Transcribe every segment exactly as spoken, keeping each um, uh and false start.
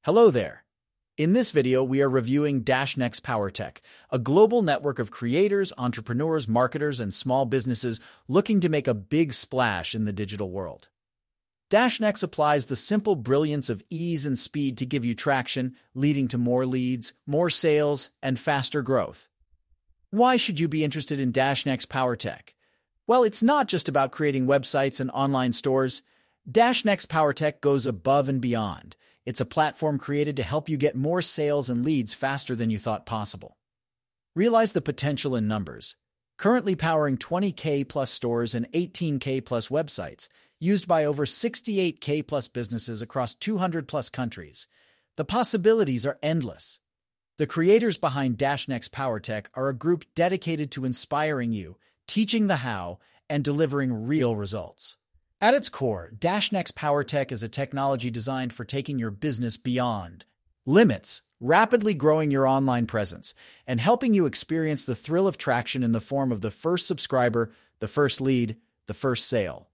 Hello there. In this video, we are reviewing DashNext PowerTech, a global network of creators, entrepreneurs, marketers, and small businesses looking to make a big splash in the digital world. DashNext applies the simple brilliance of ease and speed to give you traction, leading to more leads, more sales, and faster growth. Why should you be interested in DashNext PowerTech? Well, it's not just about creating websites and online stores. DashNext PowerTech goes above and beyond. It's a platform created to help you get more sales and leads faster than you thought possible. Realize the potential in numbers. Currently powering twenty K plus stores and eighteen K plus websites, used by over sixty-eight K plus businesses across two hundred plus countries. The possibilities are endless. The creators behind DashNext PowerTech are a group dedicated to inspiring you, teaching the how, and delivering real results. At its core, DashNext PowerTech is a technology designed for taking your business beyond limits, rapidly growing your online presence, and helping you experience the thrill of traction in the form of the first subscriber, the first lead, the first sale.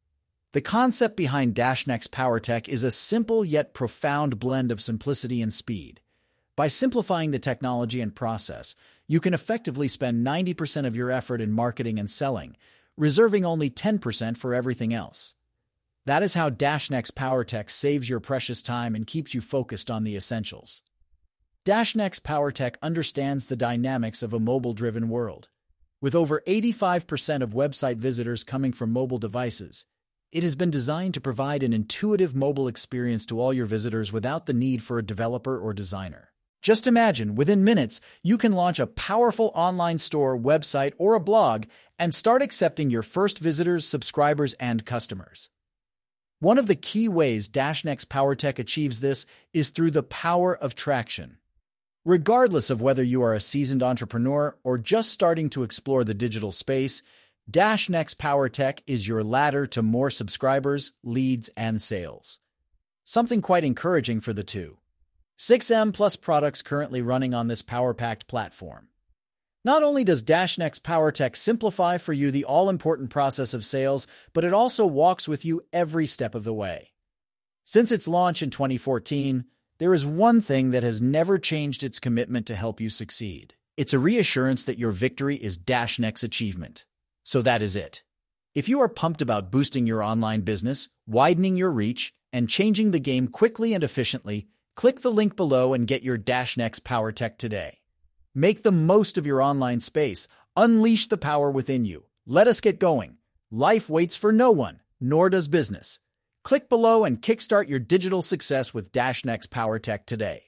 The concept behind DashNext PowerTech is a simple yet profound blend of simplicity and speed. By simplifying the technology and process, you can effectively spend ninety percent of your effort in marketing and selling, reserving only ten percent for everything else. That is how DashNext PowerTech saves your precious time and keeps you focused on the essentials. DashNext PowerTech understands the dynamics of a mobile-driven world. With over eighty-five percent of website visitors coming from mobile devices, it has been designed to provide an intuitive mobile experience to all your visitors without the need for a developer or designer. Just imagine, within minutes, you can launch a powerful online store, website, or a blog and start accepting your first visitors, subscribers, and customers. One of the key ways DashNext PowerTech achieves this is through the power of traction. Regardless of whether you are a seasoned entrepreneur or just starting to explore the digital space, DashNext PowerTech is your ladder to more subscribers, leads, and sales. Something quite encouraging for the two. six M plus products currently running on this power-packed platform. Not only does DashNext PowerTech simplify for you the all-important process of sales, but it also walks with you every step of the way. Since its launch in twenty fourteen, there is one thing that has never changed its commitment to help you succeed. It's a reassurance that your victory is DashNext's achievement. So that is it. If you are pumped about boosting your online business, widening your reach, and changing the game quickly and efficiently, click the link below and get your DashNext PowerTech today. Make the most of your online space. Unleash the power within you. Let us get going. Life waits for no one, nor does business. Click below and kickstart your digital success with DashNext PowerTech today.